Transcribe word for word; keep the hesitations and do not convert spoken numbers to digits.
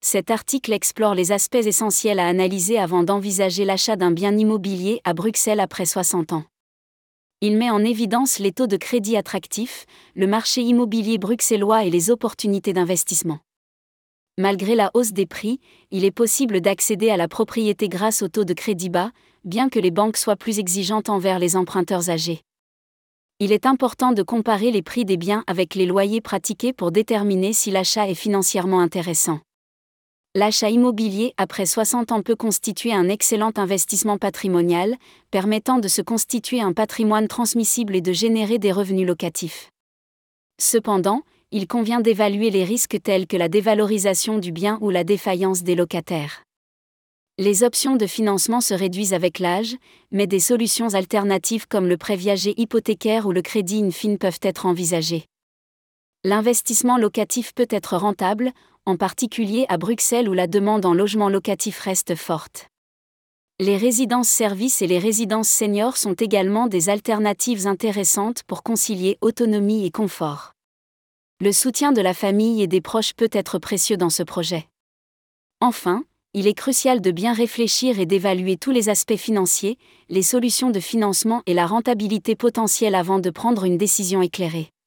Cet article explore les aspects essentiels à analyser avant d'envisager l'achat d'un bien immobilier à Bruxelles après soixante ans. Il met en évidence les taux de crédit attractifs, le marché immobilier bruxellois et les opportunités d'investissement. Malgré la hausse des prix, il est possible d'accéder à la propriété grâce aux taux de crédit bas, bien que les banques soient plus exigeantes envers les emprunteurs âgés. Il est important de comparer les prix des biens avec les loyers pratiqués pour déterminer si l'achat est financièrement intéressant. L'achat immobilier après soixante ans peut constituer un excellent investissement patrimonial, permettant de se constituer un patrimoine transmissible et de générer des revenus locatifs. Cependant, il convient d'évaluer les risques tels que la dévalorisation du bien ou la défaillance des locataires. Les options de financement se réduisent avec l'âge, mais des solutions alternatives comme le prêt viager hypothécaire ou le crédit in-fine peuvent être envisagées. L'investissement locatif peut être rentable, en particulier à Bruxelles où la demande en logement locatif reste forte. Les résidences-services et les résidences seniors sont également des alternatives intéressantes pour concilier autonomie et confort. Le soutien de la famille et des proches peut être précieux dans ce projet. Enfin, il est crucial de bien réfléchir et d'évaluer tous les aspects financiers, les solutions de financement et la rentabilité potentielle avant de prendre une décision éclairée.